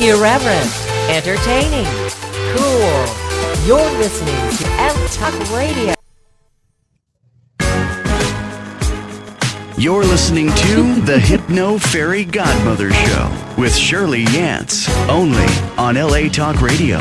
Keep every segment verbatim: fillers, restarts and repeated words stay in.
Irreverent, entertaining, cool. You're listening to L Talk Radio. You're listening to the Hypno Fairy Godmother Show with Shirley Yance, only on L A Talk Radio.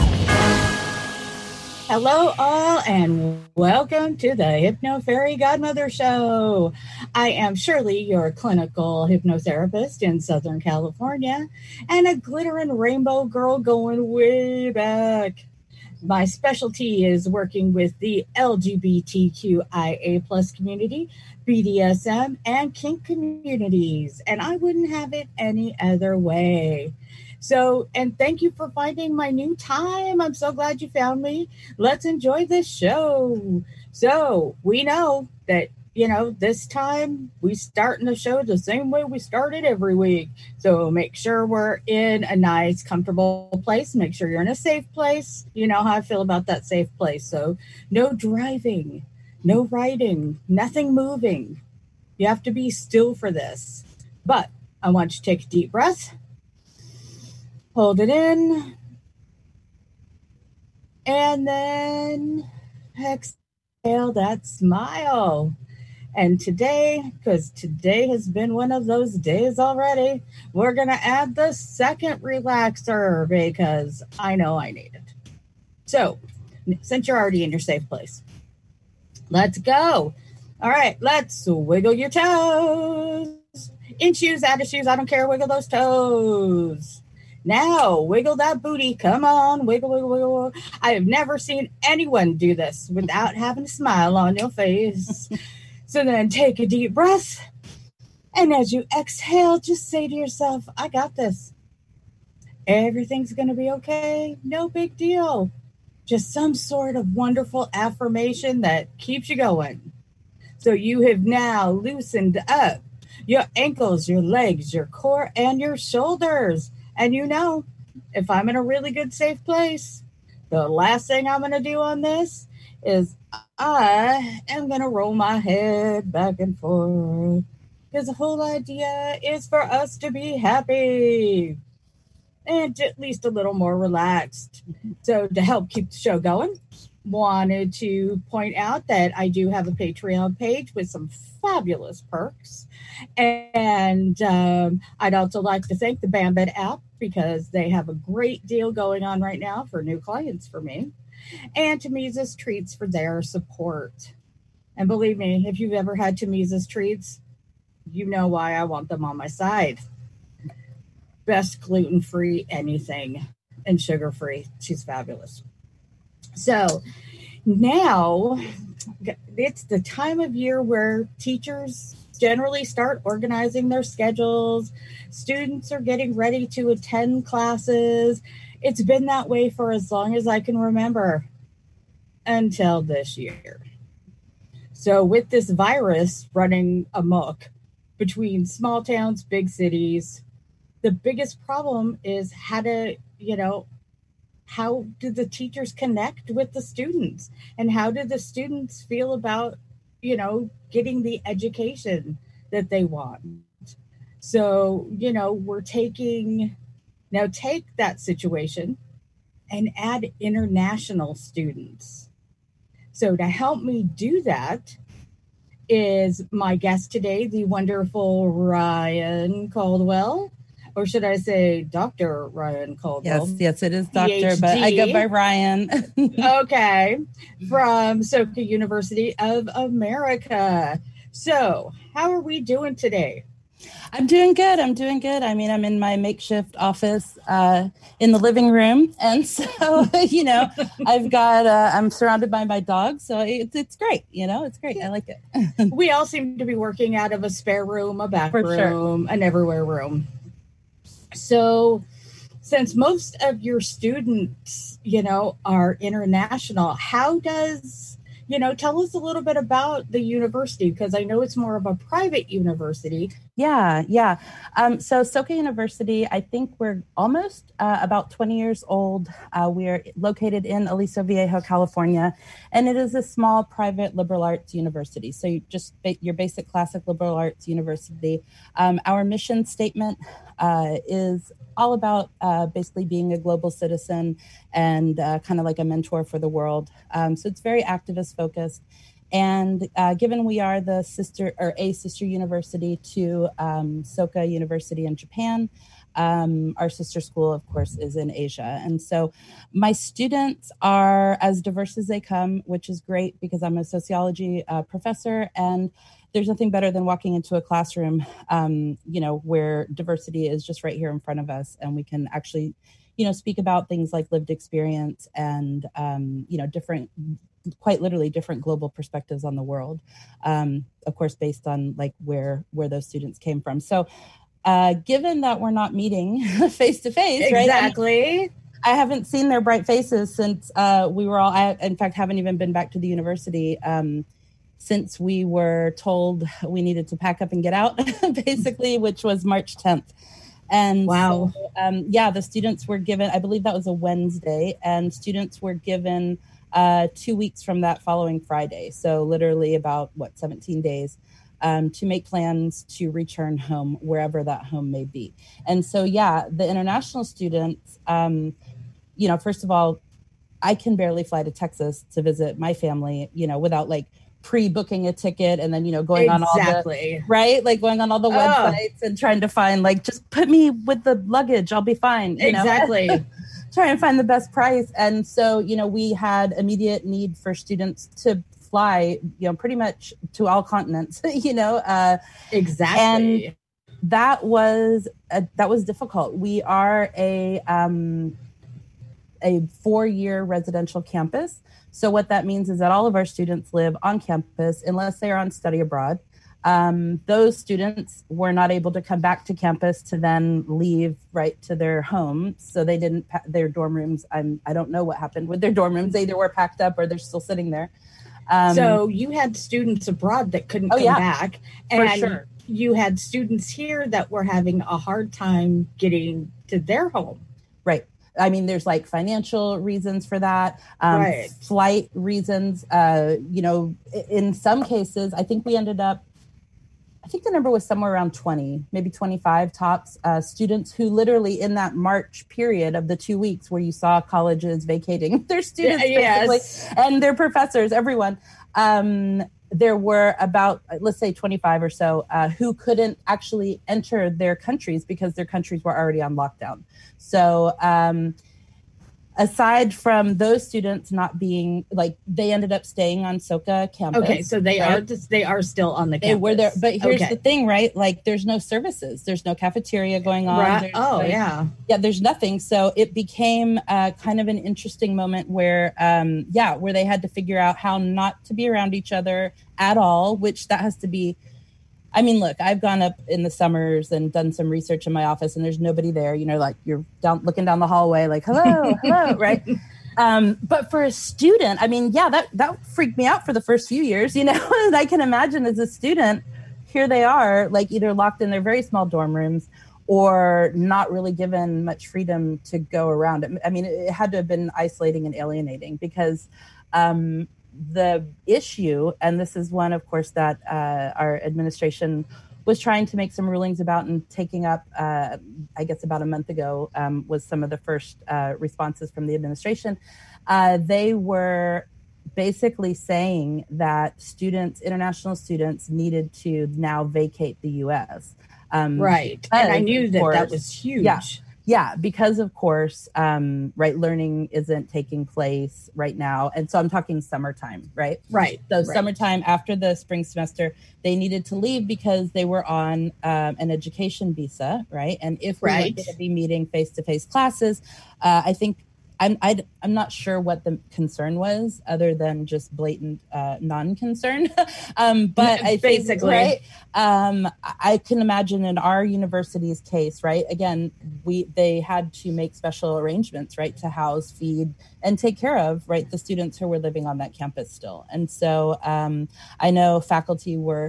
Hello all and welcome to the Hypno Fairy Godmother Show. I am Shirley, your clinical hypnotherapist in Southern California and a glitter and rainbow girl going way back. My specialty is working with the L G B T Q I A plus community, B D S M, and kink communities, and I wouldn't have it any other way. So, and thank you for finding my new time. I'm so glad you found me. Let's enjoy this show. So, we know that, you know, this time we starting the show the same way we started every week. So make sure we're in a nice, comfortable place. Make sure you're in a safe place. You know how I feel about that safe place. So no driving, no riding, nothing moving. You have to be still for this. But I want you to take a deep breath. Hold it in. And then exhale that smile. And today, because today has been one of those days already, we're going to add the second relaxer because I know I need it. So, since you're already in your safe place, let's go. All right, let's wiggle your toes. In shoes, out of shoes, I don't care. Wiggle those toes. Now, wiggle that booty. Come on, wiggle, wiggle, wiggle. I have never seen anyone do this without having a smile on your face. So then take a deep breath. And as you exhale, just say to yourself, I got this. Everything's going to be okay. No big deal. Just some sort of wonderful affirmation that keeps you going. So you have now loosened up your ankles, your legs, your core, and your shoulders. And you know, if I'm in a really good, safe place, the last thing I'm going to do on this is I am going to roll my head back and forth. Because the whole idea is for us to be happy and at least a little more relaxed. So to help keep the show going, wanted to point out that I do have a Patreon page with some fabulous perks. And um, I'd also like to thank the Bambit app because they have a great deal going on right now for new clients for me. And Tamiza's Treats for their support. And believe me, if you've ever had Tamiza's Treats, you know why I want them on my side. Best gluten-free anything and sugar-free. She's fabulous. So now it's the time of year where teachers generally start organizing their schedules. Students are getting ready to attend classes. It's been that way for as long as I can remember until this year. So with this virus running amok between small towns, big cities, the biggest problem is how to, you know, how do the teachers connect with the students? And how do the students feel about, you know, getting the education that they want? So, you know, we're taking, now take that situation and add international students. So to help me do that is my guest today, the wonderful Ryan Caldwell. Or should I say Doctor Ryan Caldwell? Yes, yes, it is Doctor, P H D. But I go by Ryan. Okay, from Soka University of America. So, how are we doing today? I'm doing good. I'm doing good. I mean, I'm in my makeshift office uh, in the living room. And so, you know, I've got, uh, I'm surrounded by my dog. So it's, it's great. You know, it's great. I like it. We all seem to be working out of a spare room, a back For room, sure. an everywhere room. So since most of your students, you know, are international, how does, you know, tell us a little bit about the university, because I know it's more of a private university, Yeah, yeah. Um, so Soka University, I think we're almost uh, about twenty years old. Uh, we are located in Aliso Viejo, California, and it is a small private liberal arts university. So you just ba- your basic classic liberal arts university. Um, our mission statement uh, is all about uh, basically being a global citizen and uh, kind of like a mentor for the world. Um, so it's very activist focused. And uh, given we are the sister or a sister university to um, Soka University in Japan, um, our sister school, of course, is in Asia. And so my students are as diverse as they come, which is great because I'm a sociology uh, professor, and there's nothing better than walking into a classroom, um, you know, where diversity is just right here in front of us, and we can actually, you know, speak about things like lived experience and, um, you know, different, quite literally different global perspectives on the world, um, of course, based on like where where those students came from. So uh, given that we're not meeting face to face, right? Exactly. I haven't seen their bright faces since uh, we were all, I, in fact, haven't even been back to the university um, since we were told we needed to pack up and get out, basically, which was March tenth. And wow. so, um, yeah, the students were given, I believe that was a Wednesday, and students were given uh, two weeks from that following Friday. So literally about, what, seventeen days um, to make plans to return home, wherever that home may be. And so, yeah, the international students, um, you know, first of all, I can barely fly to Texas to visit my family, you know, without like pre-booking a ticket and then, you know, going exactly. on all the, right? Like going on all the websites oh. and trying to find like, just put me with the luggage, I'll be fine. You exactly. know? Try and find the best price. And so, you know, we had immediate need for students to fly, you know, pretty much to all continents, you know. Uh, exactly. And that was, a, that was difficult. We are a, um, a four-year residential campus. So what that means is that all of our students live on campus unless they are on study abroad. Um, those students were not able to come back to campus to then leave right to their home. So they didn't, pa- their dorm rooms, I'm, I don't know what happened with their dorm rooms. They either were packed up or they're still sitting there. Um, so you had students abroad that couldn't oh, come yeah, back. For and sure. You had students here that were having a hard time getting to their home. Right. I mean, there's like financial reasons for that, um, right. flight reasons. Uh, you know, in some cases, I think we ended up, I think the number was somewhere around twenty, maybe twenty-five tops, uh, students who literally in that March period of the two weeks where you saw colleges vacating their students yeah, basically, yes. and their professors, everyone. Um, there were about, let's say twenty-five or so, uh, who couldn't actually enter their countries because their countries were already on lockdown. So um, aside from those students not being, like, they ended up staying on Soka campus. Okay, so they right? are just, they are still on the campus. They were there, but here's okay. the thing, right? Like, there's no services. There's no cafeteria going on. Right. Oh, like, yeah. Yeah, there's nothing. So it became uh, kind of an interesting moment where, um, yeah, where they had to figure out how not to be around each other at all, which that has to be, I mean, look, I've gone up in the summers and done some research in my office and there's nobody there, you know, like you're down looking down the hallway, like, hello, hello, right? Um, but for a student, I mean, yeah, that, that freaked me out for the first few years, you know, and I can imagine as a student, here they are, like either locked in their very small dorm rooms or not really given much freedom to go around. I mean, it had to have been isolating and alienating because, um, the issue, and this is one, of course, that uh, our administration was trying to make some rulings about and taking up, uh, I guess about a month ago, um, was some of the first uh, responses from the administration. Uh, they were basically saying that students, international students, needed to now vacate the U S. Um, right. And I knew that course, that was huge. Yeah. Yeah, because of course, um, right, learning isn't taking place right now. And so I'm talking summertime, right? Right. So right. summertime after the spring semester, they needed to leave because they were on um, an education visa, right? And if we right. were going to be meeting face-to-face classes, uh, I think I'm I'd, I'm not sure what the concern was other than just blatant uh, non-concern. um, but I basically, think, right, um, I can imagine in our university's case, right, again, we they had to make special arrangements, right, to house, feed, and take care of, right, the students who were living on that campus still. And so um, I know faculty were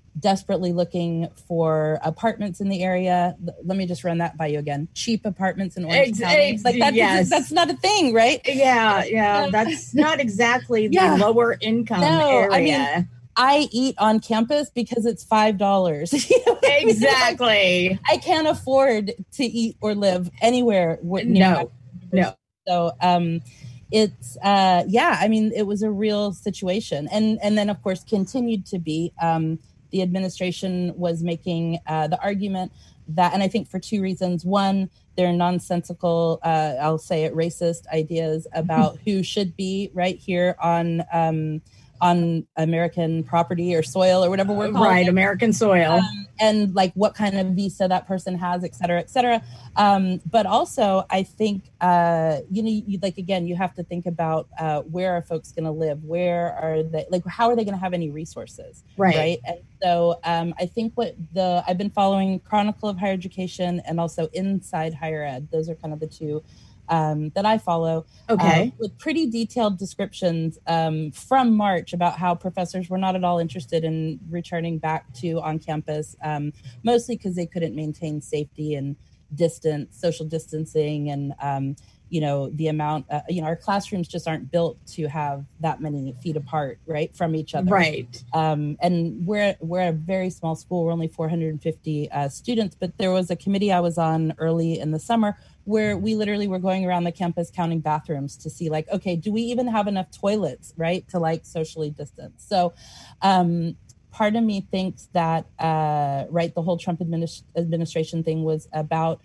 desperately looking for apartments in the area. Let me just run that by you again. Cheap apartments in Orange Ex- County. ex- Like that's, yes. that's not a thing, right? Yeah, yeah. That's not exactly the Yeah. lower income No, area. I mean, I eat on campus because it's five dollars. You know what I mean? Exactly. Like, I can't afford to eat or live anywhere. Near No, no. So um, it's, uh, yeah, I mean, it was a real situation. And, and then, of course, continued to be. Um, the administration was making uh, the argument that, and I think for two reasons. One, they're nonsensical, uh, I'll say it, racist ideas about who should be right here on um, on American property or soil or whatever we're calling right, it. American soil. Um, and like what kind of visa that person has, et cetera, et cetera. Um, but also, I think, uh, you know, you, like, again, you have to think about uh, where are folks going to live? Where are they, like, how are they going to have any resources? Right. Right. And so um, I think what the, I've been following Chronicle of Higher Education and also Inside Higher Ed. Those are kind of the two Um, that I follow, okay, uh, with pretty detailed descriptions um, from March about how professors were not at all interested in returning back to on campus, um, mostly because they couldn't maintain safety and distance, social distancing, and um, you know the amount. Uh, you know, our classrooms just aren't built to have that many feet apart, right, from each other. Right. Um, and we're we're a very small school. We're only four hundred fifty uh, students, but there was a committee I was on early in the summer where we literally were going around the campus counting bathrooms to see, like, okay, do we even have enough toilets, right, to like socially distance? So um, part of me thinks that, uh, right, the whole Trump administ- administration thing was about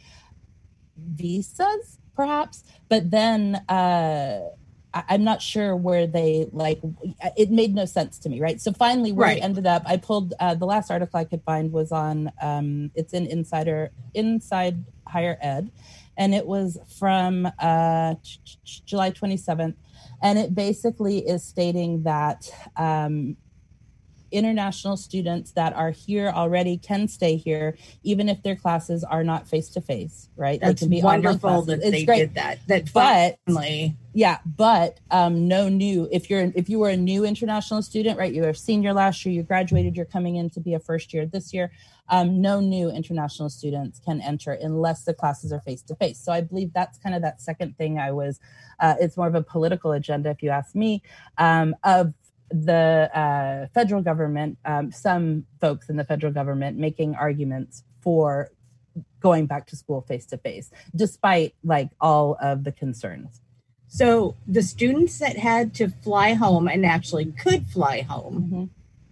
visas, perhaps, but then uh, I- I'm not sure where they, like, it made no sense to me, right? So finally, where Right. it ended up, I pulled, uh, the last article I could find was on, um, it's in Insider, Inside Higher Ed, and it was from uh, July twenty-seventh. And it basically is stating that um, international students that are here already can stay here, even if their classes are not face-to-face, right? That's they can be wonderful that it's they great. did that. That But finally. Yeah, but um, no new, if you're if you were a new international student, right, you were a senior last year, you graduated, you're coming in to be a first year this year, um, no new international students can enter unless the classes are face-to-face. So I believe that's kind of that second thing I was, uh, it's more of a political agenda, if you ask me, um, of the uh, federal government, um, some folks in the federal government making arguments for going back to school face-to-face, despite like all of the concerns. So the students that had to fly home and actually could fly home, Mm-hmm.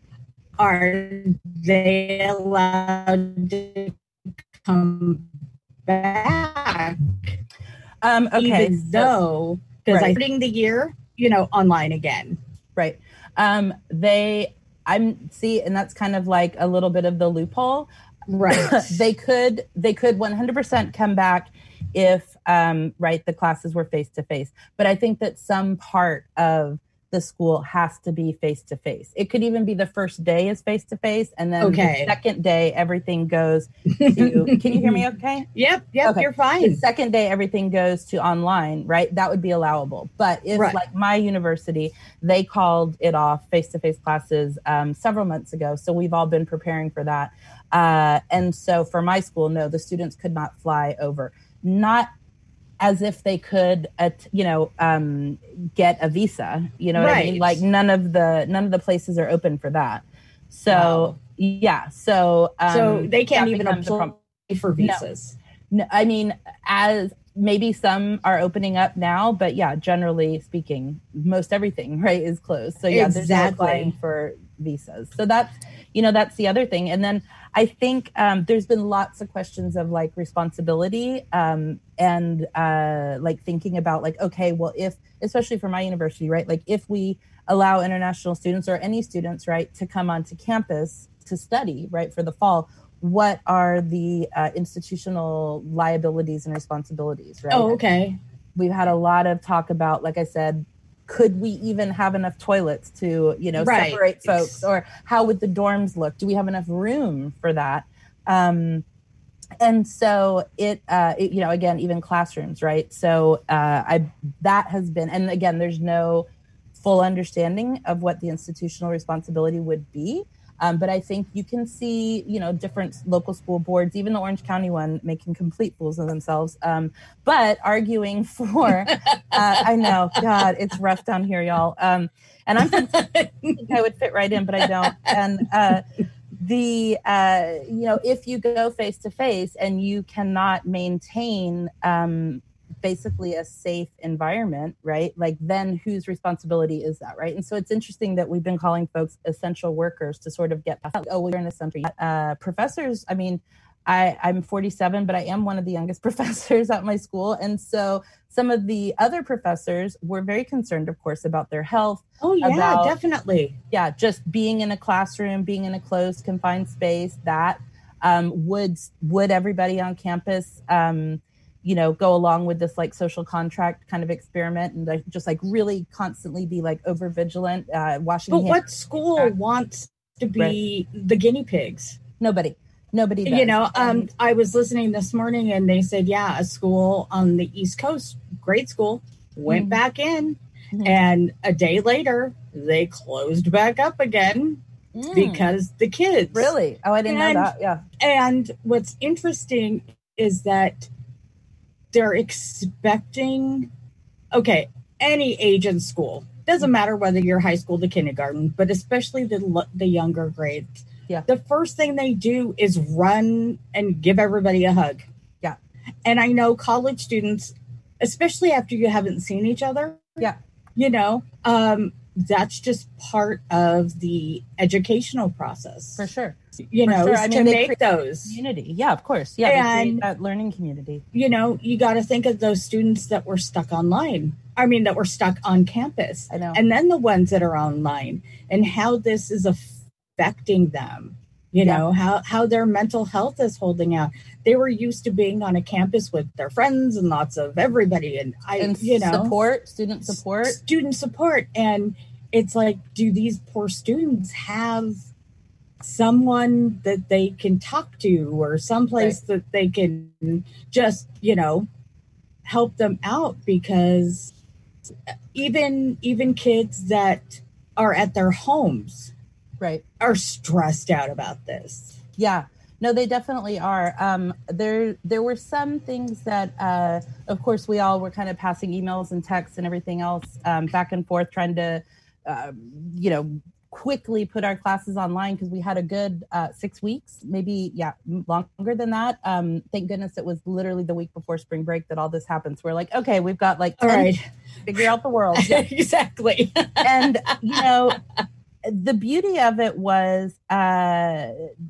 are they allowed to come back? Um, okay. Even though, because right. I'm starting the year, you know, online again. Right. Um, they, I'm see, and that's kind of like a little bit of the loophole. Right. they could, they could one hundred percent come back if, um, right, the classes were face to face. But I think that some part of the school has to be face to face. It could even be the first day is face to face, and then okay. the second day everything goes to. Can you hear me? Okay. Yep. Yep. Okay. You're fine. The second day everything goes to online, right? That would be allowable. But if, right. like my university, they called it off face to face classes um, several months ago, so we've all been preparing for that. Uh, and so for my school, no, the students could not fly over. Not as if they could, uh, you know, um, get a visa. You know what right. I mean? Like none of the none of the places are open for that. So wow. yeah, so um, so they can't even apply for visas. No, no, I mean, as maybe some are opening up now, but yeah, generally speaking, most everything right is closed. So yeah, exactly. there's no applying for visas. So that's you know that's the other thing, and then. I think um, there's been lots of questions of like responsibility um, and uh, like thinking about like, okay, well, if, especially for my university, right, like if we allow international students or any students, right, to come onto campus to study, right, for the fall, what are the uh, institutional liabilities and responsibilities, right? Oh, okay. We've had a lot of talk about, like I said, could we even have enough toilets to, you know, right. separate folks, or how would the dorms look? Do we have enough room for that? Um, and so it, uh, it, you know, again, even classrooms, right? So uh, I that has been, and again, there's no full understanding of what the institutional responsibility would be. Um, but I think you can see, you know, different local school boards, even the Orange County one, making complete fools of themselves, um, but arguing for, uh, I know, God, it's rough down here, y'all. Um, and I'm from, I think I would fit right in, but I don't. And uh, the, uh, you know, if you go face to face and you cannot maintain um, basically a safe environment, right? Like then whose responsibility is that, right? And so it's interesting that we've been calling folks essential workers to sort of get, oh, well, you're an essential. Uh, professors, I mean, I, I'm forty-seven, but I am one of the youngest professors at my school. And so some of the other professors were very concerned, of course, about their health. Oh, yeah, about, definitely. Yeah, just being in a classroom, being in a closed, confined space, that um, would, would everybody on campus, um, you know, go along with this like social contract kind of experiment and like, just like really constantly be like over vigilant, uh, washing But hands. what school uh, wants to be right. the guinea pigs? Nobody. Nobody does. You know, um, I was listening this morning and they said, yeah, a school on the East Coast, grade school, went mm-hmm. back in mm-hmm. and a day later they closed back up again mm. because the kids. Really? Oh, I didn't and, know that. Yeah. And what's interesting is that they're expecting, okay, any age in school, doesn't matter whether you're high school to kindergarten, but especially the the younger grades. Yeah. The first thing they do is run and give everybody a hug. Yeah. And I know college students, especially after you haven't seen each other. Yeah. You know, um, that's just part of the educational process. For sure. You For know, sure. I mean, to make those. Community. Yeah, of course. Yeah. And, that learning community. You know, you got to think of those students that were stuck online. I mean, that were stuck on campus. I know. And then the ones that are online and how this is affecting them, you yeah. know, how, how their mental health is holding out. They were used to being on a campus with their friends and lots of everybody. And I, and you know, support, student support, student support. And it's like, do these poor students have someone that they can talk to or someplace right. that they can just, you know, help them out? Because even, even kids that are at their homes right. are stressed out about this. Yeah, no, they definitely are. Um, there, there were some things that, uh, of course, we all were kind of passing emails and texts and everything else um, back and forth, trying to, uh, you know, quickly put our classes online because we had a good uh, six weeks, maybe, yeah, longer than that. Um, thank goodness it was literally the week before spring break that all this happened. So we're like, okay, we've got like ten all right. figure out the world. Yeah. Exactly. And, you know, the beauty of it was, uh,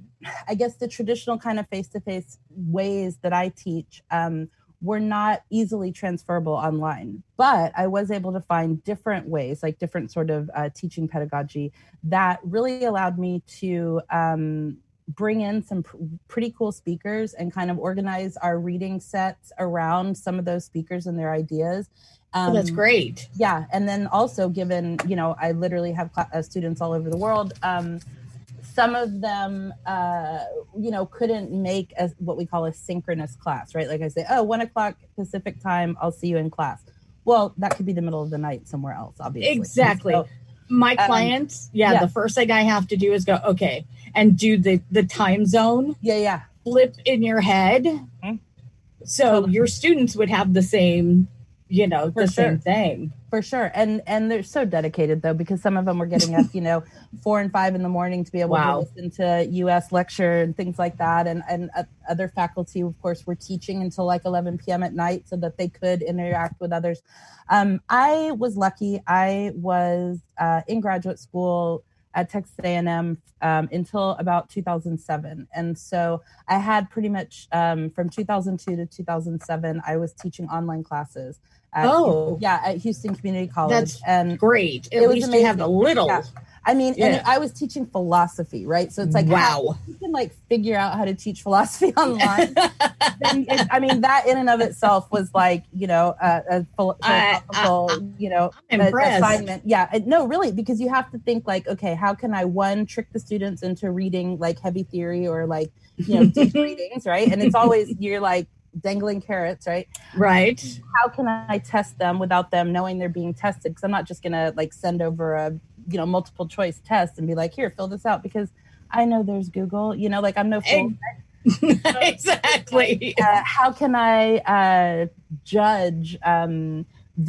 I guess the traditional kind of face-to-face ways that I teach um, were not easily transferable online. But I was able to find different ways, like different sort of uh, teaching pedagogy that really allowed me to um, bring in some pr- pretty cool speakers and kind of organize our reading sets around some of those speakers and their ideas. Um, oh, that's great. Yeah. And then also given, you know, I literally have cl- uh, students all over the world. Um, some of them, uh, you know, couldn't make a, what we call a synchronous class, right? Like I say, oh, one o'clock Pacific time, I'll see you in class. Well, that could be the middle of the night somewhere else, obviously. Exactly. So, my clients, um, yeah, yeah, the first thing I have to do is go, okay, and do the, the time zone. Yeah, yeah. Flip in your head. Mm-hmm. So totally. Your students would have the same, you know, For the sure. same thing. For sure. And and they're so dedicated, though, because some of them were getting up, you know, four and five in the morning to be able wow. to listen to U S lecture and things like that. And, and uh, other faculty, of course, were teaching until like eleven p.m. at night so that they could interact with others. Um, I was lucky. I was uh, in graduate school at Texas A and M um, until about two thousand seven. And so I had pretty much um, from two thousand two to two thousand seven, I was teaching online classes. At, oh, yeah, at Houston Community College. That's and great. At least you have a little. Yeah. I mean, yeah. and I was teaching philosophy, right? So it's like, wow, you can like figure out how to teach philosophy online. Then it, I mean, that in and of itself was like, you know, a, a philosophical, I, I, you know, a, assignment. Yeah, no, really, because you have to think like, okay, how can I one trick the students into reading like heavy theory or like, you know, deep readings, right? And it's always you're like dangling carrots, right? Right. How can I test them without them knowing they're being tested? Because I'm not just gonna like send over a you know multiple choice test and be like, here, fill this out, because I know there's Google, you know, like I'm no fool. Exactly. Uh, how can I uh, judge um,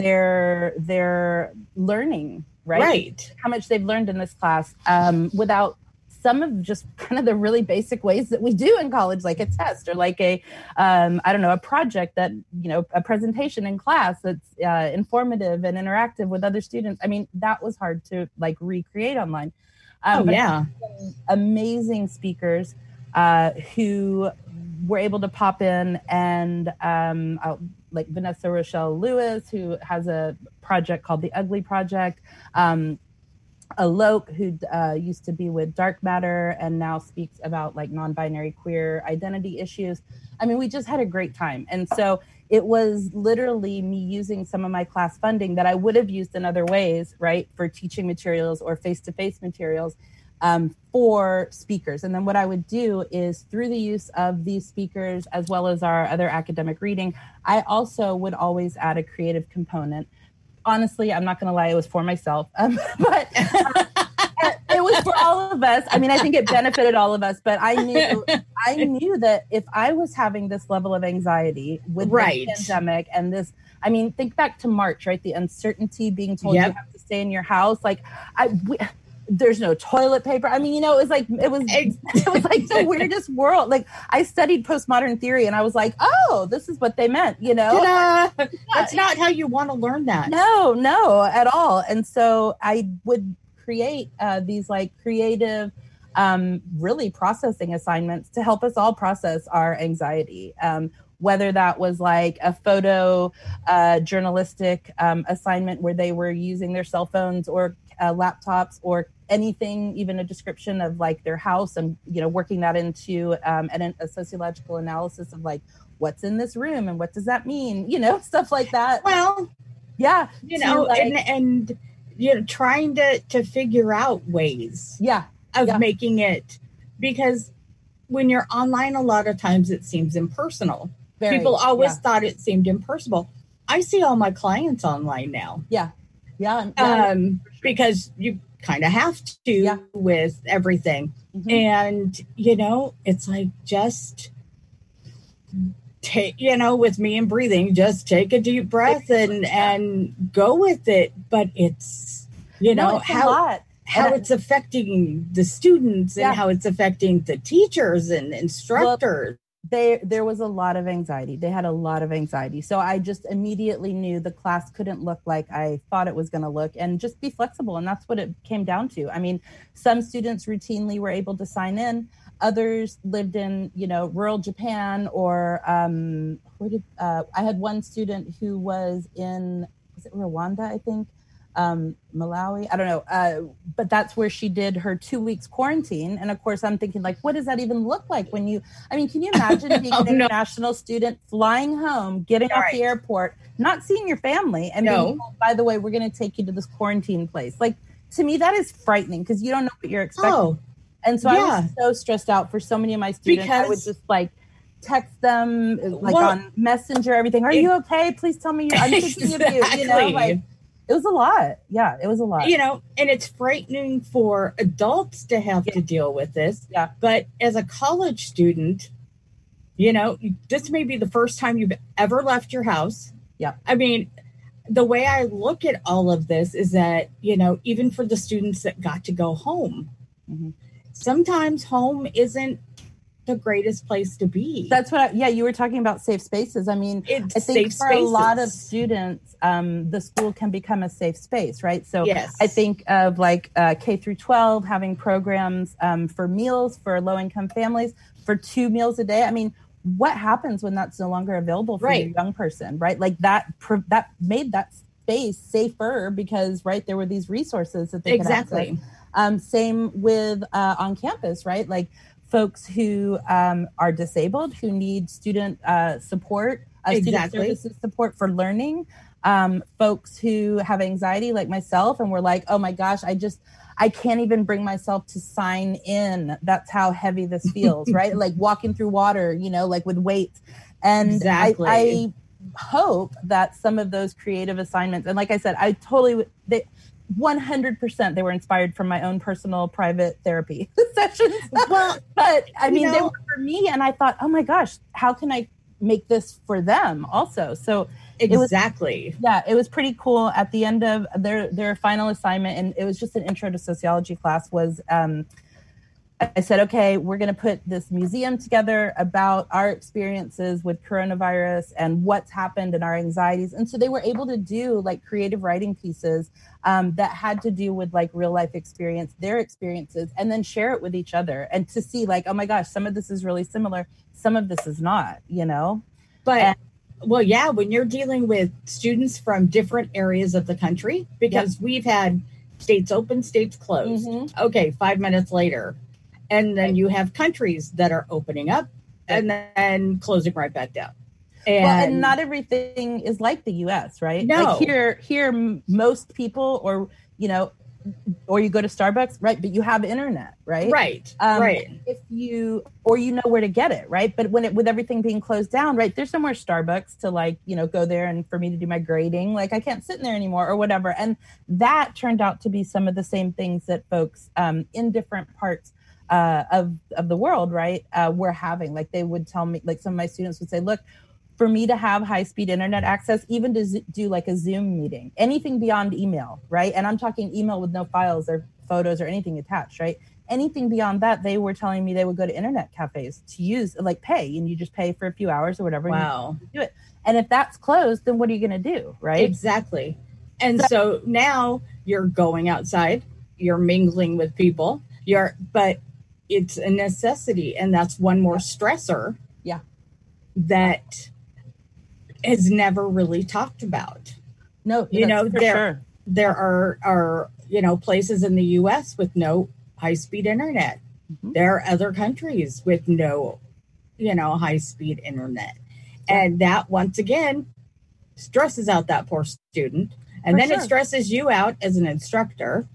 their their learning, right? Right. How much they've learned in this class um, without some of just kind of the really basic ways that we do in college, like a test or like a, um, I don't know, a project that, you know, a presentation in class that's uh, informative and interactive with other students. I mean, that was hard to like recreate online. Um, oh, but yeah. Amazing speakers uh, who were able to pop in and um, uh, like Vanessa Rochelle Lewis, who has a project called the Ugly Project. Um, Alok, who uh, used to be with Dark Matter and now speaks about like non-binary queer identity issues. I mean, we just had a great time. And so it was literally me using some of my class funding that I would have used in other ways, right, for teaching materials or face-to-face materials um, for speakers. And then what I would do is through the use of these speakers, as well as our other academic reading, I also would always add a creative component. Honestly, I'm not going to lie, it was for myself, um, but uh, it was for all of us. I mean, I think it benefited all of us, but I knew, I knew that if I was having this level of anxiety with right. the pandemic and this, I mean, think back to March, right? The uncertainty, being told yep. you have to stay in your house. Like I, we, there's no toilet paper. I mean, you know, it was like, it was, it was like the weirdest world. Like I studied postmodern theory and I was like, oh, this is what they meant, you know? Yeah. That's not how you want to learn that. No, no, at all. And so I would create uh, these like creative, um, really processing assignments to help us all process our anxiety. Um, whether that was like a photo uh, journalistic um, assignment where they were using their cell phones or uh, laptops or anything, even a description of like their house and, you know, working that into um, an, a sociological analysis of like, what's in this room and what does that mean? You know, stuff like that. Well, yeah. You know, like, and, and, you know, trying to, to figure out ways yeah, of yeah. making it, because when you're online, a lot of times it seems impersonal. Very, People always yeah. thought it seemed impersonal. I see all my clients online now. Yeah. Yeah. yeah um, sure. Because you kind of have to yeah. with everything. Mm-hmm. And, you know, it's like just take, you know, with me and breathing, just take a deep breath and, and go with it. But it's, you know, no, it's how, how it's affecting the students yeah. and how it's affecting the teachers and instructors. Well, They, there was a lot of anxiety. They had a lot of anxiety. So I just immediately knew the class couldn't look like I thought it was going to look and just be flexible. And that's what it came down to. I mean, some students routinely were able to sign in. Others lived in, you know, rural Japan or um, where did, uh, I had one student who was in, was it Rwanda, I think? Um, Malawi, I don't know, uh, but that's where she did her two weeks quarantine. And of course, I'm thinking like, what does that even look like when you, I mean, can you imagine being oh, an no. international student flying home, getting All off right. the airport, not seeing your family and no. being told, by the way, we're going to take you to this quarantine place. Like, to me, that is frightening because you don't know what you're expecting. Oh, and so yeah. I was so stressed out for so many of my students. Because, I would just like text them like well, on Messenger, everything. Are it, you okay? Please tell me. I'm thinking exactly. of you, you know, like, it was a lot. Yeah, it was a lot. You know, and it's frightening for adults to have yeah. to deal with this. Yeah. But as a college student, you know, this may be the first time you've ever left your house. Yeah. I mean, the way I look at all of this is that, you know, even for the students that got to go home, mm-hmm. sometimes home isn't the greatest place to be. That's what, I, yeah, you were talking about safe spaces. I mean, it's I think safe for spaces. a lot of students, um, the school can become a safe space, right? So yes. I think of like uh, K through twelve having programs um, for meals for low-income families for two meals a day. I mean, what happens when that's no longer available for right. your young person, right? Like that, that made that space safer because, right, there were these resources that they exactly. could access. Um, same with uh, on campus, right? Like folks who um, are disabled, who need student uh, support, uh, exactly. student services support for learning, um, folks who have anxiety like myself and we're like, oh my gosh, I just, I can't even bring myself to sign in. That's how heavy this feels, right? Like walking through water, you know, like with weights. And exactly. I, I hope that some of those creative assignments, and like I said, I totally, they, one hundred percent they were inspired from my own personal private therapy sessions. Well, but I mean, you know, they were for me, and I thought, oh my gosh, how can I make this for them also? So exactly. It was, yeah, it was pretty cool. At the end of their their final assignment, and it was just an intro to sociology class, was um, I said, okay, we're going to put this museum together about our experiences with coronavirus and what's happened and our anxieties. And so they were able to do like creative writing pieces um, that had to do with like real life experience, their experiences, and then share it with each other and to see like, oh my gosh, some of this is really similar. Some of this is not, you know? But and, well, yeah, when you're dealing with students from different areas of the country, because yep. we've had states open, states closed. Mm-hmm. Okay, five minutes later. And then you have countries that are opening up and then closing right back down. And, well, and not everything is like the U S, right? No. Like here, here, most people, or, you know, or you go to Starbucks, right? But you have internet, right? Right, um, right. If you, or you know where to get it, right? But when it, with everything being closed down, right? There's no more Starbucks to like, you know, go there and for me to do my grading. Like I can't sit in there anymore or whatever. And that turned out to be some of the same things that folks um, in different parts Uh, of of the world, right, uh, we're having. Like they would tell me, like some of my students would say, look, for me to have high-speed internet access, even to z- do like a Zoom meeting, anything beyond email, right? And I'm talking email with no files or photos or anything attached, right? Anything beyond that, they were telling me they would go to internet cafes to use, like pay, and you just pay for a few hours or whatever. Wow. And you do it. And if that's closed, then what are you going to do, right? Exactly. And so, so now you're going outside, you're mingling with people, you're, but it's a necessity, and that's one more stressor yeah that is never really talked about. No, you know, there sure. there are are you know places in the U S with no high-speed internet. Mm-hmm. There are other countries with no you know high-speed internet. Yeah. And that once again stresses out that poor student, and For then sure. it stresses you out as an instructor.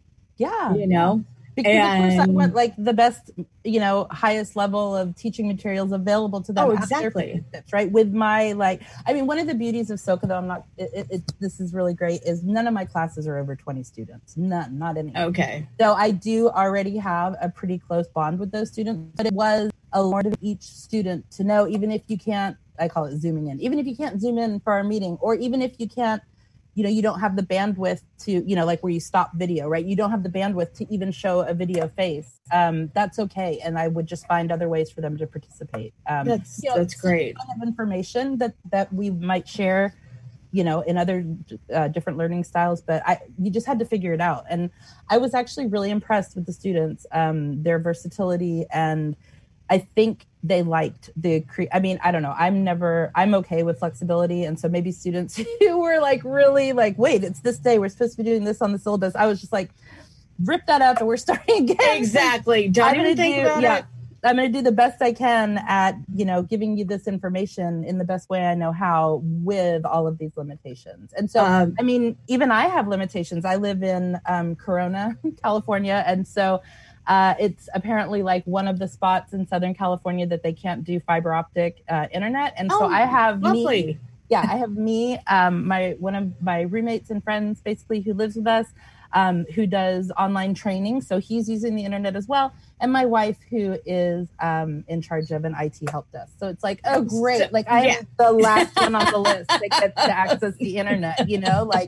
Yeah. You know. Because and, of course I want like the best, you know, highest level of teaching materials available to them. Oh, exactly. Right. With my, like, I mean, one of the beauties of SoCo, though, I'm not, it, it, it, this is really great, is none of my classes are over twenty students. None, not any. Okay. So I do already have a pretty close bond with those students, but it was a lot of each student to know, even if you can't, I call it zooming in, even if you can't zoom in for our meeting, or even if you can't, you know, you don't have the bandwidth to, you know, like where you stop video, right? You don't have the bandwidth to even show a video face. Um, that's okay. And I would just find other ways for them to participate. Um, that's you know, that's great. Kind of information that, that we might share, you know, in other uh, different learning styles, but I, you just had to figure it out. And I was actually really impressed with the students, um, their versatility, and I think they liked the cre- I mean, I don't know. I'm never, I'm okay with flexibility. And so maybe students who were like, really like, wait, it's this day, we're supposed to be doing this on the syllabus. I was just like, rip that up and we're starting again. Exactly. Don't I'm even think do, about yeah, it. I'm going to do the best I can at, you know, giving you this information in the best way I know how with all of these limitations. And so, um, I mean, even I have limitations. I live in um, Corona, California. And so Uh, it's apparently like one of the spots in Southern California that they can't do fiber optic uh, internet. And so oh, I have lovely. me, yeah, I have me, um, my, one of my roommates and friends basically who lives with us, um, who does online training. So he's using the internet as well. And my wife, who is um, in charge of an I T help desk. So it's like, oh, great. Like I'm yeah. the last one on the list that gets to access the internet, you know, like,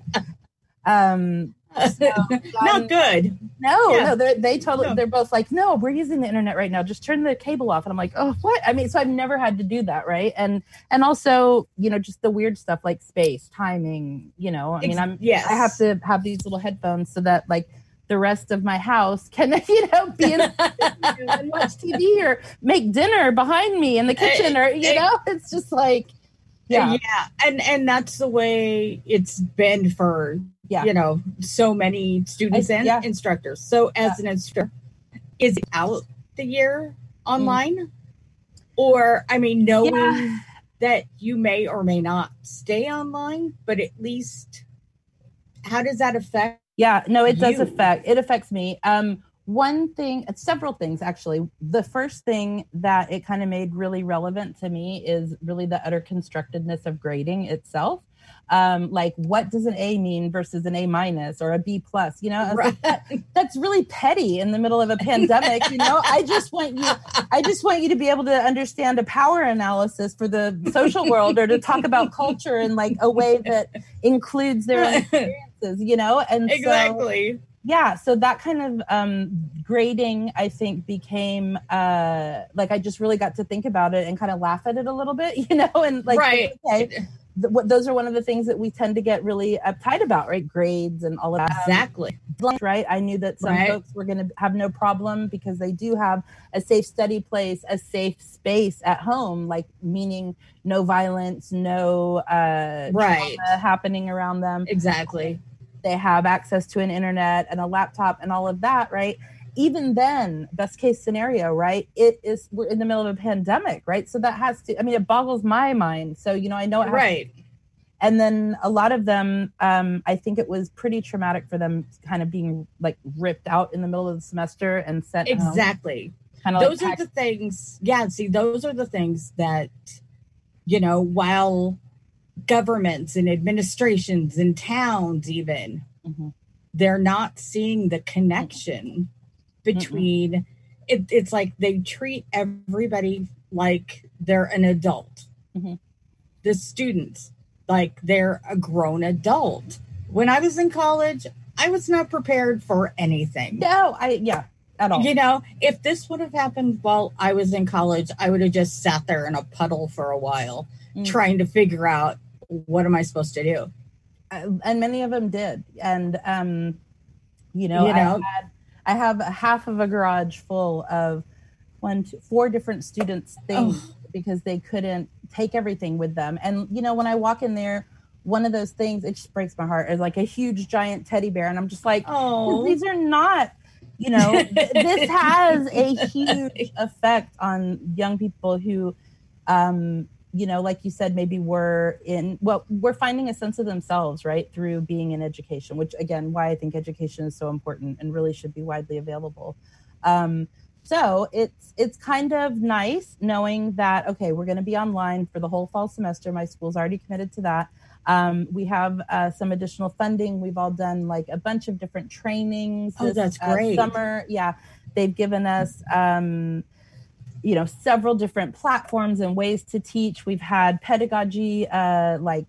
um, So, not good. No, yeah. no, they totally, no. they're both like, no, we're using the internet right now. Just turn the cable off. And I'm like, oh, what? I mean, so I've never had to do that. Right. And, and also, you know, just the weird stuff like space, timing, you know, I mean, I'm, yes. I have to have these little headphones so that like the rest of my house can, you know, be in and watch T V or make dinner behind me in the kitchen or, you know, it's just like, yeah. Yeah. And, and that's the way it's been for, yeah. you know, so many students I, and yeah. instructors. So as yeah. an instructor, is it out the year online? Mm. Or, I mean, knowing yeah. that you may or may not stay online, but at least how does that affect Yeah, no, it does you? affect, it affects me. Um, one thing, several things actually. The first thing that it kind of made really relevant to me is really the utter constructedness of grading itself. Um, like, what does an A mean versus an A minus or a B plus? You know, I was Right. like, that, that's really petty in the middle of a pandemic. You know, I just want you, I just want you to be able to understand a power analysis for the social world, or to talk about culture in like a way that includes their own experiences. You know, and Exactly. So, yeah, so that kind of um, grading, I think, became uh, like I just really got to think about it and kind of laugh at it a little bit, you know, and like, Right. okay, th- what, those are one of the things that we tend to get really uptight about, right? Grades and all of that. Exactly. Um, right. I knew that some Right. folks were going to have no problem because they do have a safe study place, a safe space at home, like meaning no violence, no uh, Right. trauma happening around them. Exactly. They have access to an internet and a laptop and all of that, right? Even then, best case scenario, right? It is, we're in the middle of a pandemic, right? So that has to, I mean, it boggles my mind. So, you know, I know it has Right. to, and then a lot of them, um, I think it was pretty traumatic for them kind of being like ripped out in the middle of the semester and sent home. Exactly. Kind of Those like are the things. Yeah. See, those are the things that, you know, while governments and administrations and towns even, mm-hmm. they're not seeing the connection between mm-hmm. it, it's like they treat everybody like they're an adult. Mm-hmm. The students like they're a grown adult. When I was in college, I was not prepared for anything. No, I yeah, at all. You know, if this would have happened while I was in college, I would have just sat there in a puddle for a while, mm-hmm. trying to figure out, what am I supposed to do? And many of them did. And, um, you know, you know? I, had, I have half of a garage full of one, two, four different students' things oh. because they couldn't take everything with them. And, you know, when I walk in there, one of those things, it just breaks my heart, is like a huge giant teddy bear. And I'm just like, oh, these are not, you know, th- this has a huge effect on young people who, um, you know, like you said, maybe we're in, well, we're finding a sense of themselves, right, through being in education, which, again, why I think education is so important and really should be widely available. Um, so it's it's kind of nice knowing that, okay, we're going to be online for the whole fall semester. My school's already committed to that. Um, we have uh, some additional funding. We've all done like a bunch of different trainings. Oh, this, that's great. Uh, summer. Yeah, they've given us... Um, you know, several different platforms and ways to teach. We've had pedagogy, uh, like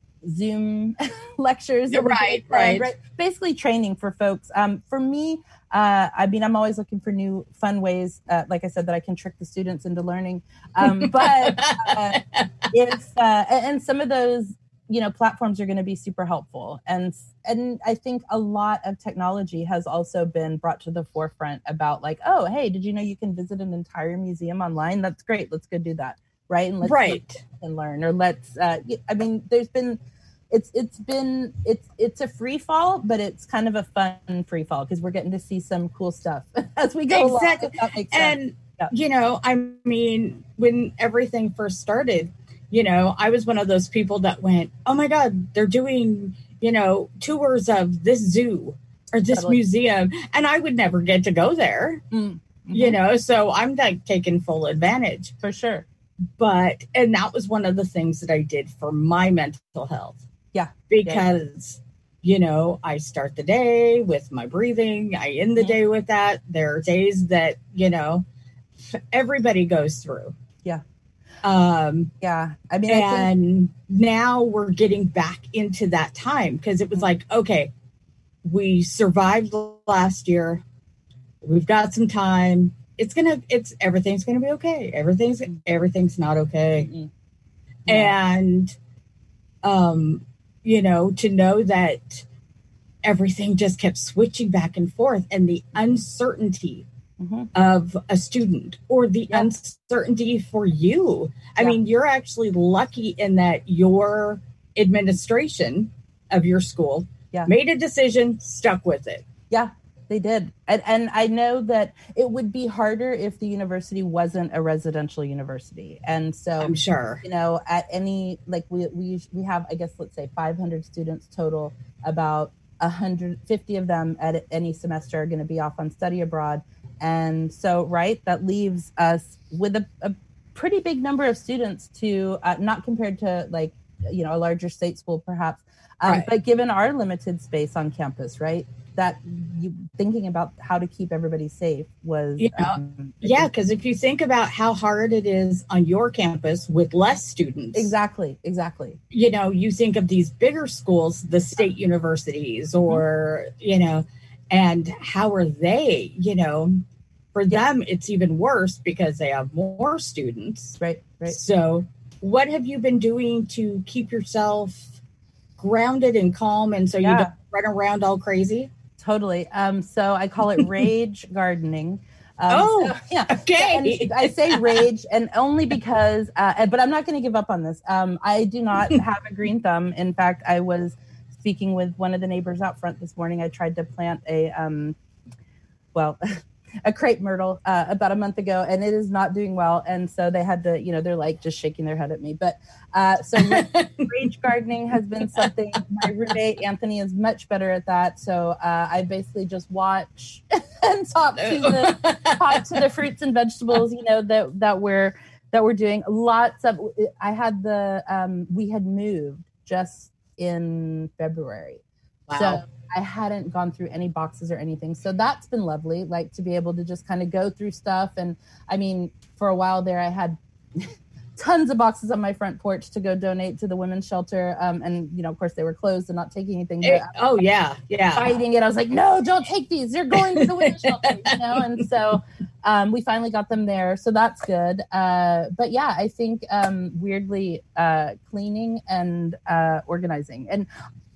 Zoom lectures. Yeah, right, right, right. Basically training for folks. Um, for me, uh, I mean, I'm always looking for new fun ways, uh, like I said, that I can trick the students into learning. Um, but uh, if, uh, and some of those, you know, platforms are going to be super helpful. And, and I think a lot of technology has also been brought to the forefront about like, oh, hey, did you know you can visit an entire museum online? That's great. Let's go do that. Right. And let's right. and learn, or let's, uh, I mean, there's been, it's, it's been, it's, it's a free fall, but it's kind of a fun free fall because we're getting to see some cool stuff as we go exactly. along. If that makes and, sense. Yeah. You know, I mean, when everything first started, you know, I was one of those people that went, oh my God, they're doing, you know, tours of this zoo or this totally. museum. And I would never get to go there, mm-hmm. you know, so I'm like taking full advantage. For sure. But, and that was one of the things that I did for my mental health. Yeah. Because, yeah. you know, I start the day with my breathing. I end the mm-hmm. day with that. There are days that, you know, everybody goes through. Yeah. Um, yeah, I mean, and I think- now we're getting back into that time because it was like, okay, we survived last year. We've got some time. It's gonna, it's everything's gonna be okay. Everything's, everything's not okay. Mm-hmm. Yeah. And, um, you know, to know that everything just kept switching back and forth, and the uncertainty Mm-hmm. of a student or the yeah. uncertainty for you. I yeah. mean, you're actually lucky in that your administration of your school yeah. made a decision, stuck with it. Yeah, they did. And, and I know that it would be harder if the university wasn't a residential university. And so I'm sure, you know, at any, like we, we, we have, I guess, let's say five hundred students total. About one hundred fifty of them at any semester are going to be off on study abroad. And so, right, that leaves us with a, a pretty big number of students to, uh, not compared to like, you know, a larger state school perhaps, um, right. but given our limited space on campus, right, that you thinking about how to keep everybody safe was, you know, um, yeah, because if you think about how hard it is on your campus with less students. Exactly, exactly. You know, you think of these bigger schools, the state universities or, mm-hmm. you know, and how are they, you know, for them, it's even worse because they have more students. Right, right. So what have you been doing to keep yourself grounded and calm and so yeah. you don't run around all crazy? Totally. Um, so I call it rage gardening. Um, oh, so, yeah. Okay. And I say rage, and only because, uh, but I'm not going to give up on this. Um, I do not have a green thumb. In fact, I was speaking with one of the neighbors out front this morning. I tried to plant a, um, well, a crepe myrtle uh, about a month ago, and it is not doing well. And so they had to, you know, they're like just shaking their head at me. But uh, so rage gardening has been something. My roommate Anthony is much better at that. So uh, I basically just watch and talk to the talk to the fruits and vegetables, you know, that that we're that we're doing. Lots of. I had the um, we had moved just in February, wow. so I hadn't gone through any boxes or anything. So that's been lovely, like to be able to just kind of go through stuff. And I mean, for a while there, I had tons of boxes on my front porch to go donate to the women's shelter. Um, and, you know, of course, they were closed and not taking anything. But it, oh, yeah, yeah. Fighting it. I was like, no, don't take these. They're going to the women's shelter, you know? And so um, we finally got them there. So that's good. Uh, but yeah, I think um, weirdly uh, cleaning and uh, organizing. And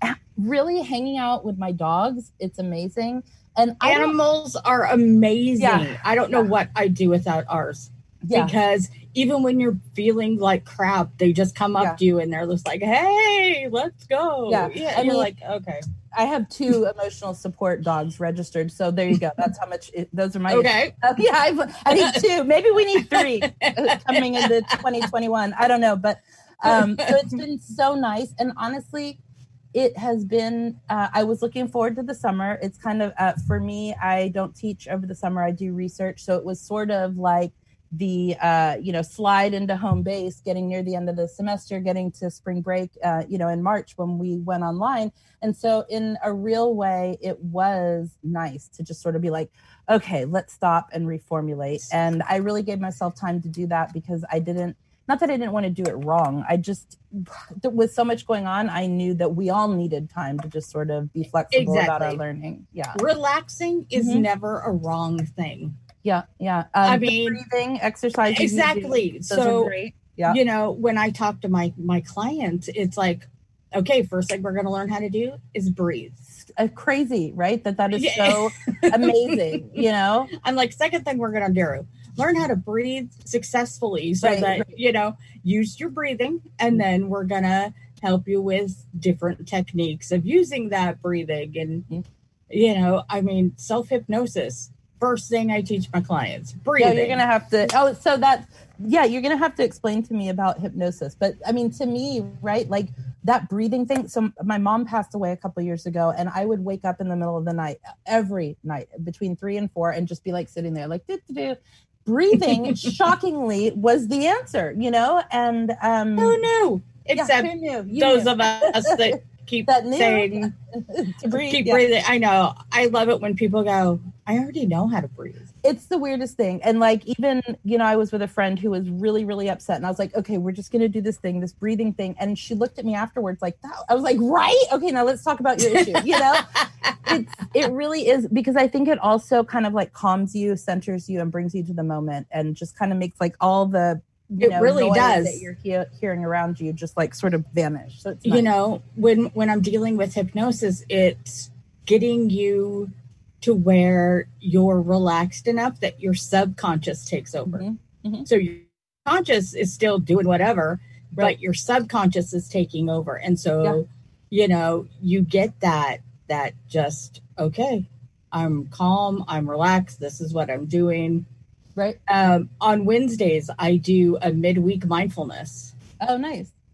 really hanging out with my dogs, it's amazing. And animals are amazing. Yeah. I don't know yeah. what I'd do without ours. Yeah. Because even when you're feeling like crap, they just come up yeah. to you and they're just like, hey, let's go. Yeah, yeah I you're mean, like, okay. I have two emotional support dogs registered, so there you go. That's how much. It, those are my. Okay. Uh, yeah, I, I need two. Maybe we need three coming into twenty twenty-one. I don't know, but um, so it's been so nice, and honestly, it has been, uh, I was looking forward to the summer. It's kind of, uh, for me, I don't teach over the summer. I do research. So it was sort of like the, uh, you know, slide into home base, getting near the end of the semester, getting to spring break, uh, you know, in March when we went online. And so in a real way, it was nice to just sort of be like, okay, let's stop and reformulate. And I really gave myself time to do that because I didn't, not that I didn't want to do it wrong. I just, with so much going on, I knew that we all needed time to just sort of be flexible exactly. about our learning. Yeah. Relaxing is mm-hmm. never a wrong thing. Yeah. Yeah. Um, I mean, breathing, exercising. Exactly. Those so, are great. Yeah. You know, when I talk to my, my clients, it's like, okay, first thing we're going to learn how to do is breathe. Uh, crazy, right? That that is so amazing, you know? I'm like, second thing we're going to do, learn how to breathe successfully so right, that, right. you know, use your breathing. And then we're going to help you with different techniques of using that breathing. And, mm-hmm. you know, I mean, self-hypnosis, first thing I teach my clients, breathing. Yeah, you're going to have to, oh, so that, yeah, you're going to have to explain to me about hypnosis. But I mean, to me, right, like that breathing thing. So my mom passed away a couple of years ago, and I would wake up in the middle of the night, every night between three and four, and just be like sitting there like, do, do, do. Breathing shockingly was the answer, you know? And um, who knew? Except yeah, who knew? You those knew. of us that keep that knew. saying, to breathe, keep yeah. breathing. I know. I love it when people go, I already know how to breathe. It's the weirdest thing. And like, even, you know, I was with a friend who was really, really upset. And I was like, okay, we're just going to do this thing, this breathing thing. And she looked at me afterwards like that. I was like, right? Okay, now let's talk about your issue. You know, it's, it really is, because I think it also kind of like calms you, centers you, and brings you to the moment, and just kind of makes like all the, you it know, really noise does that you're he- hearing around you just like sort of vanish. So it's nice. You know, when, when I'm dealing with hypnosis, it's getting you to where you're relaxed enough that your subconscious takes over. Mm-hmm. Mm-hmm. So your conscious is still doing whatever, right. but your subconscious is taking over. And so, yeah. you know, you get that, that just, okay, I'm calm, I'm relaxed. This is what I'm doing. Right. Um, on Wednesdays, I do a midweek mindfulness. Oh, nice.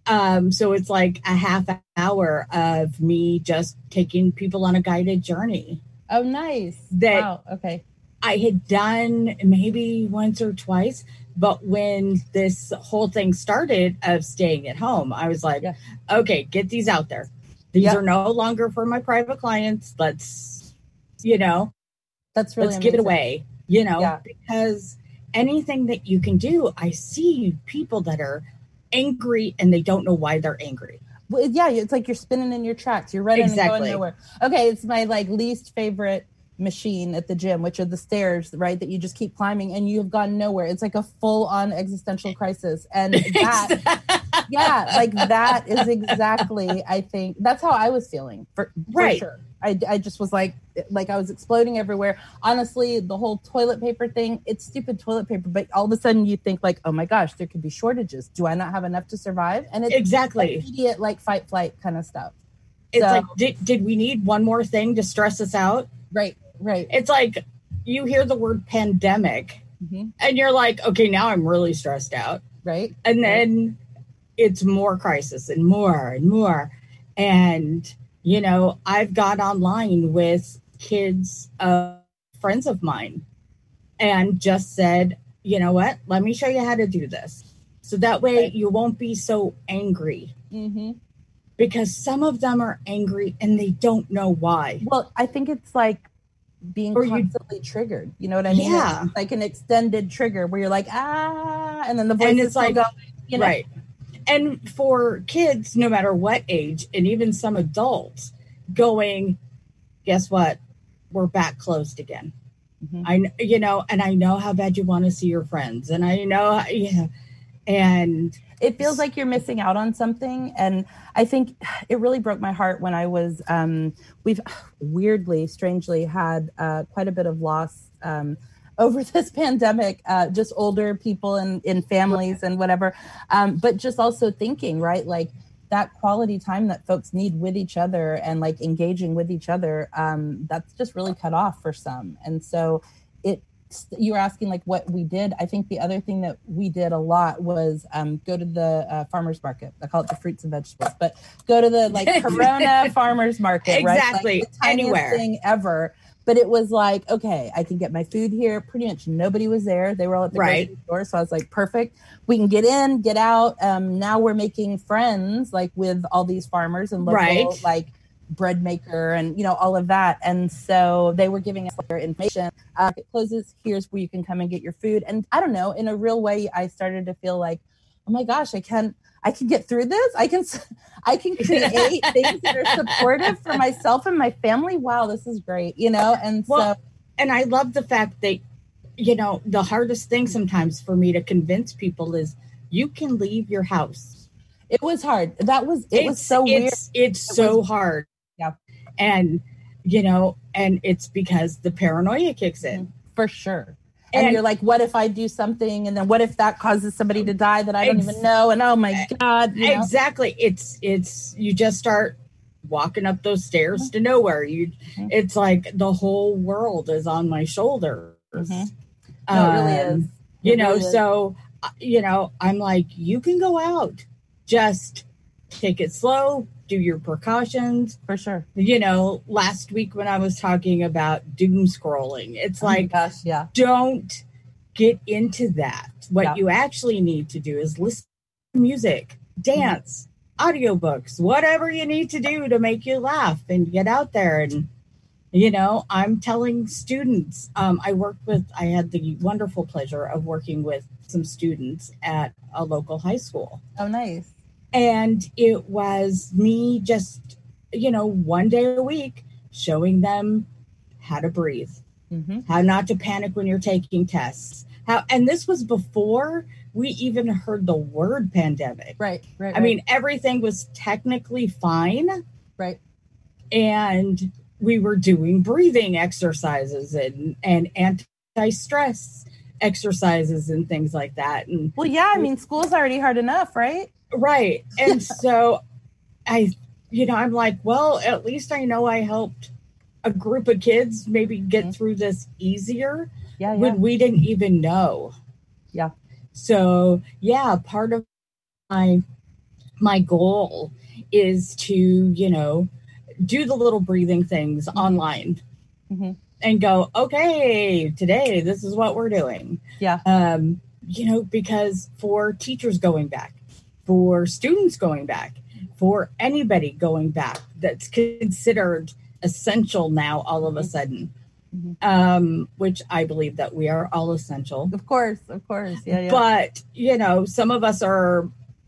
Um, so it's like a half hour of me just taking people on a guided journey. Oh, nice. That wow. Okay. I had done maybe once or twice, but when this whole thing started of staying at home, I was like, yeah. okay, get these out there. These yep. are no longer for my private clients. Let's, you know, that's really let's amazing. give it away, you know, yeah. because anything that you can do, I see people that are angry and they don't know why they're angry. Well, yeah, it's like you're spinning in your tracks. You're running exactly. and going nowhere. Okay, it's my like least favorite machine at the gym, which are the stairs, right? That you just keep climbing and you have gone nowhere. It's like a full-on existential crisis. And that, yeah, like that is exactly, I think, that's how I was feeling for, for right. sure. I, I just was like, like I was exploding everywhere. Honestly, the whole toilet paper thing, it's stupid toilet paper, but all of a sudden you think like, oh my gosh, there could be shortages. Do I not have enough to survive? And it's exactly immediate, like fight, flight kind of stuff. It's so, like, did, did we need one more thing to stress us out? Right, right. It's like you hear the word pandemic mm-hmm. and you're like, okay, now I'm really stressed out. Right. And then right. it's more crisis and more and more. And you know, I've got online with kids, uh, friends of mine, and just said, you know what, let me show you how to do this. So that way right. you won't be so angry. Mm-hmm. Because some of them are angry and they don't know why. Well, I think it's like being or constantly you, triggered. You know what I mean? Yeah. It's like an extended trigger where you're like, ah, and then the voice and is it's like, going, you know? Right. And for kids, no matter what age, and even some adults going, guess what? We're back closed again. Mm-hmm. I, you know, and I know how bad you want to see your friends. And I know, yeah. And it feels like you're missing out on something. And I think it really broke my heart when I was, um, we've weirdly, strangely had uh, quite a bit of loss um, over this pandemic, uh, just older people and in families and whatever. Um, but just also thinking, right, like that quality time that folks need with each other and like engaging with each other, um, that's just really cut off for some. And so it, you were asking like what we did. I think the other thing that we did a lot was um, go to the uh, farmer's market. I call it the fruits and vegetables, but go to the like Corona farmer's market, exactly. right? Like, the tiniest anywhere thing ever. But it was like, okay, I can get my food here. Pretty much nobody was there. They were all at the right. grocery store. So I was like, perfect. We can get in, get out. Um, now we're making friends like with all these farmers and local right. like bread maker and, you know, all of that. And so they were giving us their information. Uh, it closes. Here's where you can come and get your food. And I don't know, in a real way, I started to feel like, oh my gosh, I can, I can get through this. I can, I can create things that are supportive for myself and my family. Wow, this is great. You know? And well, so, and I love the fact that, you know, the hardest thing sometimes for me to convince people is you can leave your house. It was hard. That was, it it's, was so it's, weird. It's, it's it so was, hard. Yeah. And, you know, and it's because the paranoia kicks in. For sure. And, and you're like, what if I do something? And then what if that causes somebody to die that I don't ex- even know? And oh my God. You know? Exactly. It's, it's, you just start walking up those stairs mm-hmm. to nowhere. You, mm-hmm. It's like the whole world is on my shoulders. Mm-hmm. No, it really um, is. It you know, really so, is. you know, I'm like, you can go out, just take it slow, do your precautions. For sure. You know, last week when I was talking about doom scrolling, it's oh like, gosh, yeah. don't get into that. What yeah. you actually need to do is listen to music, dance, mm-hmm. audiobooks, whatever you need to do to make you laugh and get out there. And, you know, I'm telling students, um, I worked with, I had the wonderful pleasure of working with some students at a local high school. Oh, nice. And it was me just, you know, one day a week showing them how to breathe, mm-hmm. how not to panic when you're taking tests. How, and this was before we even heard the word pandemic. Right, right. I right. mean, everything was technically fine. Right. And we were doing breathing exercises and, and anti-stress exercises and things like that. And well, yeah, I mean, school's already hard enough, right? Right. And so I, you know, I'm like, well, at least I know I helped a group of kids maybe get mm-hmm. through this easier yeah, yeah. when we didn't even know. Yeah. So, yeah, part of my my goal is to, you know, do the little breathing things mm-hmm. online mm-hmm. and go, okay, today, this is what we're doing. Yeah. Um, you know, because for teachers going back, for students going back, for anybody going back that's considered essential now all of a sudden, mm-hmm. um, which I believe that we are all essential. Of course, of course. Yeah, yeah. But, you know, some of us are,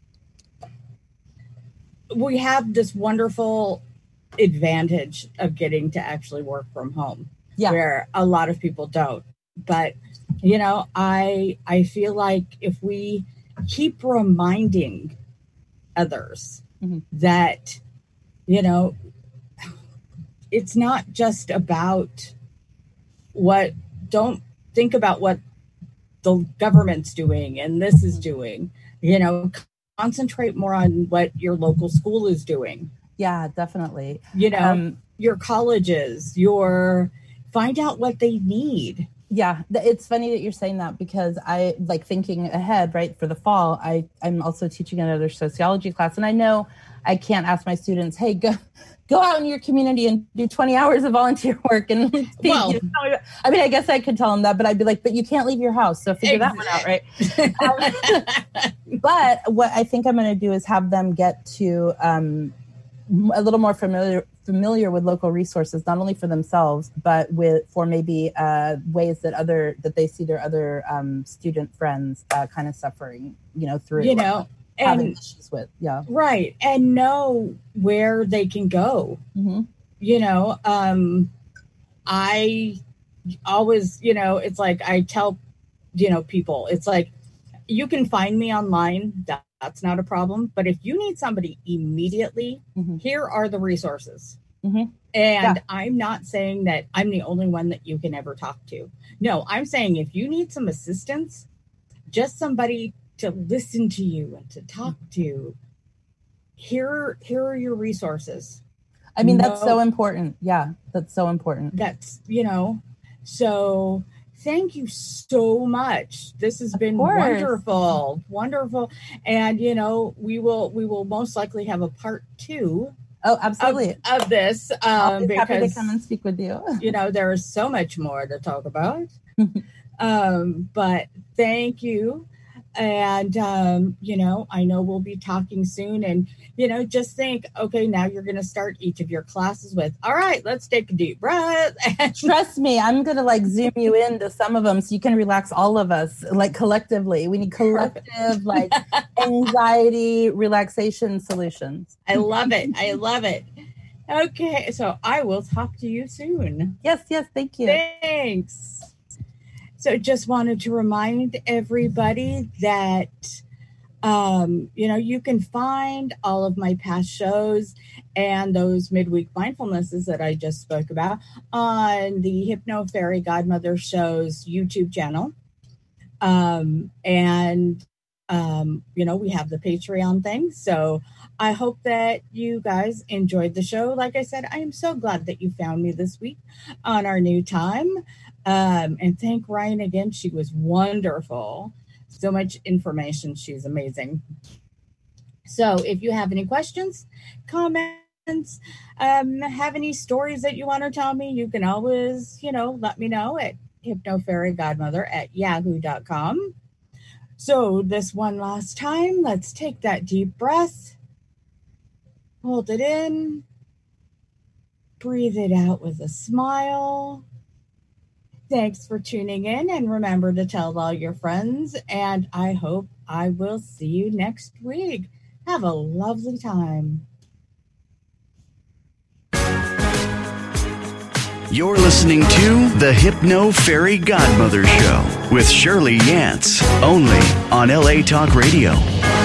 we have this wonderful advantage of getting to actually work from home, yeah. where a lot of people don't. But, you know, I I feel like if we keep reminding others mm-hmm. that, you know, it's not just about what, don't think about what the government's doing and this is doing, you know, concentrate more on what your local school is doing. Yeah, definitely. You know, um, your colleges, your, find out what they need. Yeah, it's funny that you're saying that because I like thinking ahead, right, for the fall. I, I'm also teaching another sociology class, and I know I can't ask my students, hey, go go out in your community and do twenty hours of volunteer work. And well, you know, I mean, I guess I could tell them that, but I'd be like, but you can't leave your house, so figure exactly. that one out, right? um, but what I think I'm going to do is have them get to um, a little more familiar familiar with local resources, not only for themselves, but with for maybe uh, ways that other that they see their other um, student friends uh, kind of suffering, you know, through you know having and, issues with, yeah, right, and know where they can go. Mm-hmm. You know, um, I always, you know, it's like I tell, you know, people, it's like you can find me online. That, That's not a problem. But if you need somebody immediately, mm-hmm. here are the resources. Mm-hmm. And yeah. I'm not saying that I'm the only one that you can ever talk to. No, I'm saying if you need some assistance, just somebody to listen to you and to talk to, here, here are your resources. I mean, no, that's so important. Yeah, that's so important. That's, you know, so... Thank you so much. This has of been course. wonderful, wonderful. And, you know, we will we will most likely have a part two. Oh, absolutely. Of, of this. Um, I'll be because, happy to come and speak with you. You know, there is so much more to talk about. um, but thank you. And, um, you know, I know we'll be talking soon. And, you know, just think, okay, now you're going to start each of your classes with, all right, let's take a deep breath. Trust me, I'm going to like zoom you into some of them so you can relax all of us, like collectively. We need collective, like anxiety, relaxation solutions. I love it. I love it. Okay, so I will talk to you soon. Yes, yes, thank you. Thanks. So just wanted to remind everybody that, um, you know, you can find all of my past shows and those midweek mindfulnesses that I just spoke about on the Hypno Fairy Godmother Show's YouTube channel. Um, and, um, you know, we have the Patreon thing. So I hope that you guys enjoyed the show. Like I said, I am so glad that you found me this week on our new time. Um, and thank Ryan again. She was wonderful. So much information. She's amazing. So if you have any questions, comments, um, have any stories that you want to tell me, you can always, you know, let me know at hypnofairygodmother at yahoo dot com. So this one last time, let's take that deep breath. Hold it in. Breathe it out with a smile. Thanks for tuning in, and remember to tell all your friends, and I hope I will see you next week. Have a lovely time. You're listening to the Hypno Fairy Godmother Show with Shirley Yance, only on L A Talk Radio.